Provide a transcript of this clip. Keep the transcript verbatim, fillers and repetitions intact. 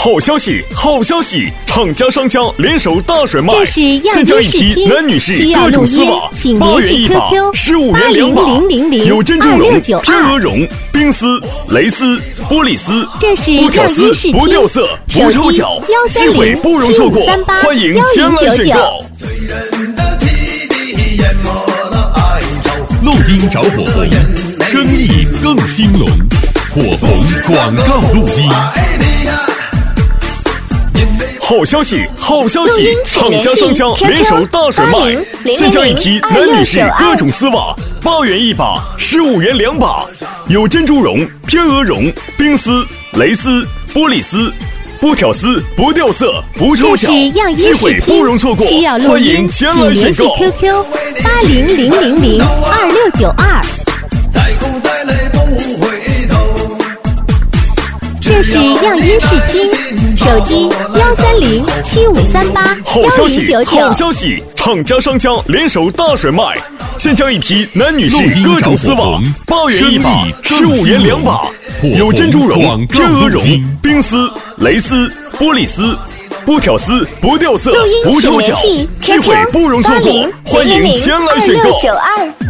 好消息，好消息！厂家商家联手大甩卖， 这是样现将一衣视听， 批男女士需要各种录音丝袜， 请八联系元一把， Q Q 十五八元两把， 零零零零有珍珠二绒、 六九二。 天鹅绒、冰丝、蕾丝、玻璃丝， 这是不挑丝样衣视听， 不掉色，不抽脚，机会不容错过，欢迎前来选购。 录音找火红，生意更兴隆。火红广告录音。 好消息，好消息！ 录音厂请联系家商家 Q Q 联手大甩卖， 八零零现将一批二六男女士九二各种丝袜，八元一把，十五元两把，有珍珠绒、天鹅绒、冰丝、蕾丝、玻璃丝。不挑丝，不掉色，不抽脚， 这是样衣机会视听， 不容错过， 需要录欢迎音， 前请联系来选购。 Q Q 八零零零零二六九二。这是样衣视听，手机幺三零七五三八幺好消息， 零九九。 好消息！厂家商家联手大甩卖，现将一批男女士录音各种丝袜，八元一把，十五元两把，有珍珠绒、天鹅绒、冰丝、蕾丝、玻璃丝。不挑丝，不掉色， 录音不抽脚请联系， 机会不容错过，欢迎前来选购。 九二。